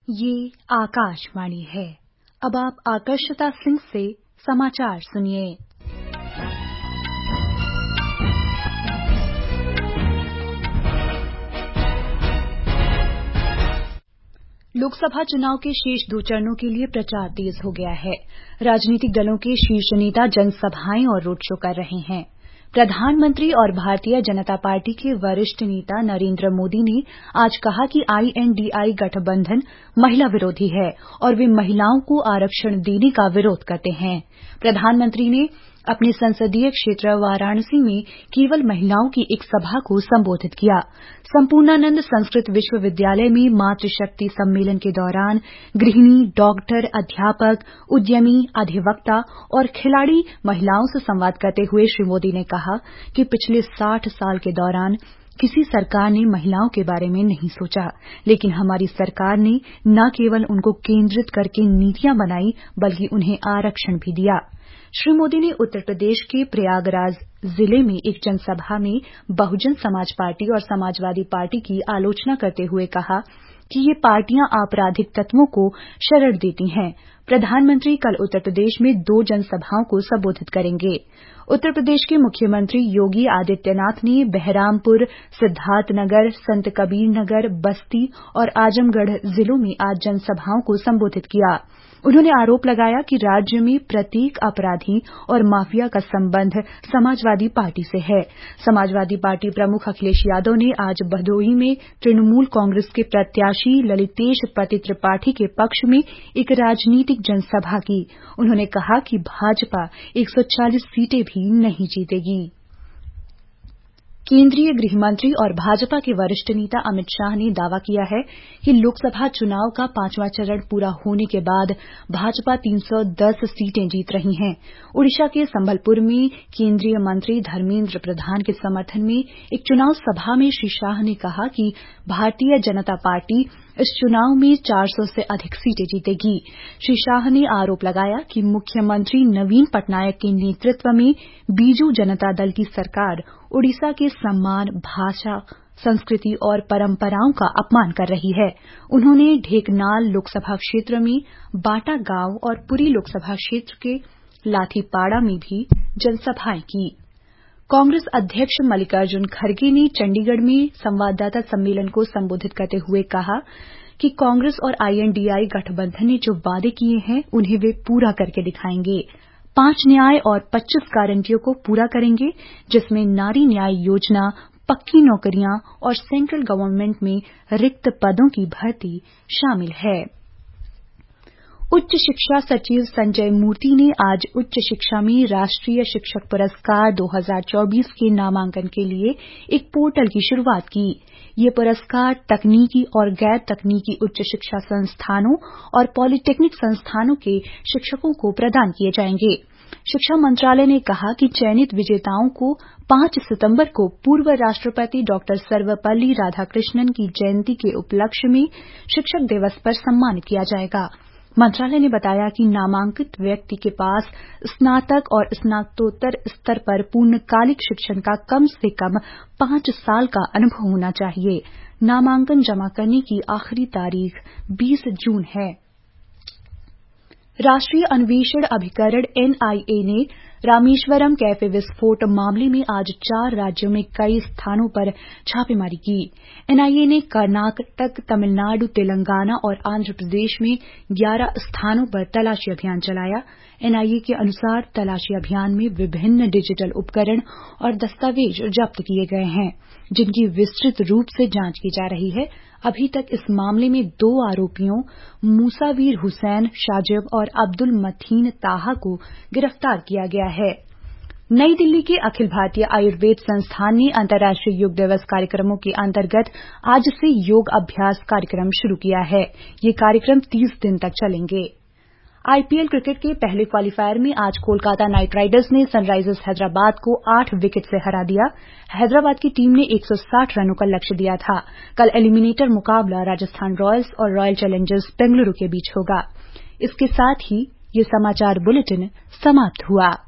ये आकाशवाणी है। अब आप आकर्षता सिंह से समाचार सुनिए। लोकसभा चुनाव के शेष 2 चरणों के लिए प्रचार तेज हो गया है। राजनीतिक दलों के शीर्ष नेता जनसभाएं और रोड शो कर रहे हैं। प्रधानमंत्री और भारतीय जनता पार्टी के वरिष्ठ नेता नरेंद्र मोदी ने आज कहा कि INDI गठबंधन महिला विरोधी है और वे महिलाओं को आरक्षण देने का विरोध करते हैं। प्रधानमंत्री ने अपने संसदीय क्षेत्र वाराणसी में केवल महिलाओं की एक सभा को संबोधित किया। संपूर्णानंद संस्कृत विश्वविद्यालय में मातृशक्ति सम्मेलन के दौरान गृहिणी, डॉक्टर, अध्यापक, उद्यमी, अधिवक्ता और खिलाड़ी महिलाओं से संवाद करते हुए श्री मोदी ने कहा कि पिछले 60 साल के दौरान किसी सरकार ने महिलाओं के बारे में नहीं सोचा, लेकिन हमारी सरकार ने न केवल उनको केंद्रित करके नीतियां बनाई बल्कि उन्हें आरक्षण भी दिया। श्री मोदी ने उत्तर प्रदेश के प्रयागराज जिले में एक जनसभा में बहुजन समाज पार्टी और समाजवादी पार्टी की आलोचना करते हुए कहा कि ये पार्टियां आपराधिक तत्वों को शरण देती हैं। प्रधानमंत्री कल उत्तर प्रदेश में 2 जनसभाओं को संबोधित करेंगे। उत्तर प्रदेश के मुख्यमंत्री योगी आदित्यनाथ ने बहरामपुर, सिद्धार्थनगर, संत कबीर नगर, बस्ती और आजमगढ़ जिलों में आज जनसभाओं को संबोधित किया। उन्होंने आरोप लगाया कि राज्य में प्रत्येक अपराधी और माफिया का संबंध समाजवादी पार्टी से है। समाजवादी पार्टी प्रमुख अखिलेश यादव ने आज भदोही में तृणमूल कांग्रेस के प्रत्याशी ललितेश पति त्रिपाठी के पक्ष में एक राजनीतिक जनसभा की। उन्होंने कहा कि भाजपा 140 सीटें भी नहीं जीतेगी। केंद्रीय गृह मंत्री और भाजपा के वरिष्ठ नेता अमित शाह ने दावा किया है कि लोकसभा चुनाव का 5वां चरण पूरा होने के बाद भाजपा 310 सीटें जीत रही है। ओडिशा के संबलपुर में केंद्रीय मंत्री धर्मेंद्र प्रधान के समर्थन में एक चुनाव सभा में श्री शाह ने कहा कि भारतीय जनता पार्टी इस चुनाव में 400 से अधिक सीटें जीतेगी। श्री शाह ने आरोप लगाया कि मुख्यमंत्री नवीन पटनायक के नेतृत्व में बीजू जनता दल की सरकार ओडिशा के सम्मान, भाषा, संस्कृति और परंपराओं का अपमान कर रही है। उन्होंने ढेंकनाल लोकसभा क्षेत्र में बाटा गांव और पुरी लोकसभा क्षेत्र के लाठीपाड़ा में भी जनसभाएं की। कांग्रेस अध्यक्ष मल्लिकार्जुन खड़गे ने चंडीगढ़ में संवाददाता सम्मेलन को संबोधित करते हुए कहा कि कांग्रेस और INDI गठबंधन ने जो वादे किए हैं उन्हें वे पूरा करके दिखाएंगे। 5 न्याय और 25 गारंटियों को पूरा करेंगे, जिसमें नारी न्याय योजना, पक्की नौकरियां और सेंट्रल गवर्नमेंट में रिक्त पदों की भर्ती शामिल है। उच्च शिक्षा सचिव संजय मूर्ति ने आज उच्च शिक्षा में राष्ट्रीय शिक्षक पुरस्कार 2024 के नामांकन के लिए एक पोर्टल की शुरुआत की। ये पुरस्कार तकनीकी और गैर तकनीकी उच्च शिक्षा संस्थानों और पॉलिटेक्निक संस्थानों के शिक्षकों को प्रदान किए जाएंगे। शिक्षा मंत्रालय ने कहा कि चयनित विजेताओं को 5 सितंबर को पूर्व राष्ट्रपति डॉ सर्वपल्ली राधाकृष्णन की जयंती के उपलक्ष्य में शिक्षक दिवस पर सम्मानित किया जाएगा। मंत्रालय ने बताया कि नामांकित व्यक्ति के पास स्नातक और स्नातकोत्तर स्तर पर पूर्णकालिक शिक्षण का कम से कम 5 साल का अनुभव होना चाहिए। नामांकन जमा करने की आखिरी तारीख 20 जून है। राष्ट्रीय अन्वेषण अभिकरण NIA ने रामेश्वरम कैफे विस्फोट मामले में आज 4 राज्यों में कई स्थानों पर छापेमारी की। NIA ने कर्नाटक, तमिलनाडु, तेलंगाना और आंध्र प्रदेश में 11 स्थानों पर तलाशी अभियान चलाया। NIA के अनुसार तलाशी अभियान में विभिन्न डिजिटल उपकरण और दस्तावेज जब्त किए गए हैं, जिनकी विस्तृत रूप से जांच की जा रही है। अभी तक इस मामले में 2 आरोपियों मूसावीर हुसैन शाजिब और अब्दुल मतीन ताहा को गिरफ्तार किया गया है। नई दिल्ली के अखिल भारतीय आयुर्वेद संस्थान ने अंतर्राष्ट्रीय योग दिवस कार्यक्रमों के अंतर्गत आज से योग अभ्यास कार्यक्रम शुरू किया है। ये कार्यक्रम 30 दिन तक चलेंगे। IPL क्रिकेट के पहले क्वालीफायर में आज कोलकाता नाइट राइडर्स ने सनराइजर्स हैदराबाद को 8 विकेट से हरा दिया। हैदराबाद की टीम ने 160 रनों का लक्ष्य दिया था। कल एलिमिनेटर मुकाबला राजस्थान रॉयल्स और रॉयल चैलेंजर्स बेंगलुरु के बीच होगा। इसके साथ ही ये समाचार बुलेटिन समाप्त हुआ।